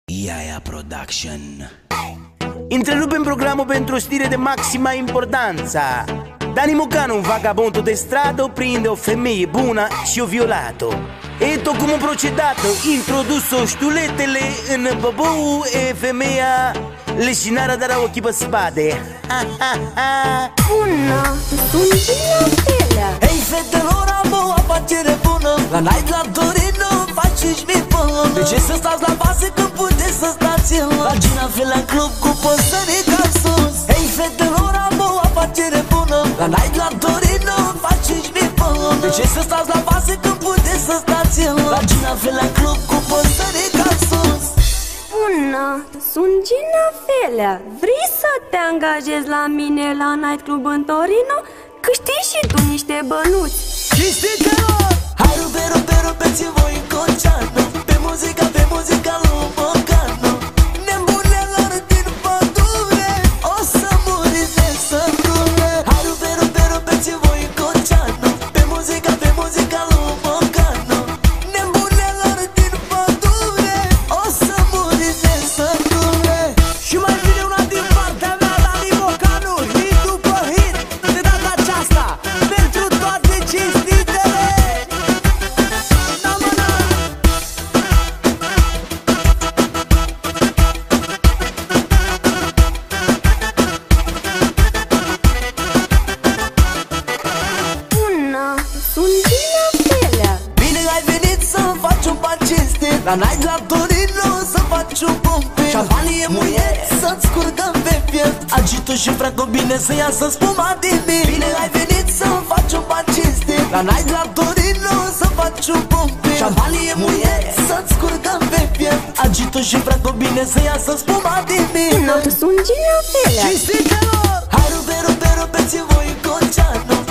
Iaia Production. Întrerupem programul pentru o știre de maxima importanță. Dani Mocanu, un vagabond de stradă, prinde o femeie bună și o violat-o. Eto cum a procedat, introdus-o ștuletele în băbău e femeia leșinară dar ochii pe spade. Bună, sunt Ginapelea. Hei fetelor, am o afacere bună. La night la Torino faceți mi până. De ce să stați la bază când puteți să stați la Ginapelea Club cu păsări ca sus? Hei fetelor, am o afacere bună. La night la Torino faceți mi până. De ce să stați la bază când puteți să stați la Ginapelea Club cu păsări ca sus? Bună, sunt Ginapelea. Vrei să te angajezi la mine la night club în Torino? Câștigi și tu niște bănuți. Cinstitelor! Hai rupeți voi în Conceanu. Pe muzica lui Mocanu. Nebunelor din pădure, o să muriți de sătule. Hai rupeți voi în Conceanu. Pe muzica lui Mocanu. Nebunelor din pădure, o să muriți de sătule. Și mai vine una din partea mea, Dani Mocanu. Hit după hit, de data aceasta pentru toate cinstitele. Bună, sunt Ginapelea. Bine ai venit să faci un par cinstit la night la Torino, să faci un pompit. Șampanie muiet, să-ți scurgăm pe piept. Agito și fraco bine să iasă spuma din mine. Bine ai venit să faci un par cinstit la night la Torino, să faci un pompit. Șampanie muiet, să-ți scurgăm pe piept. Agito și fraco bine să iasă spuma din mine. Bună, sunt Ginapelea. Cinstitelor! Hai rupeți voi în Conceanu.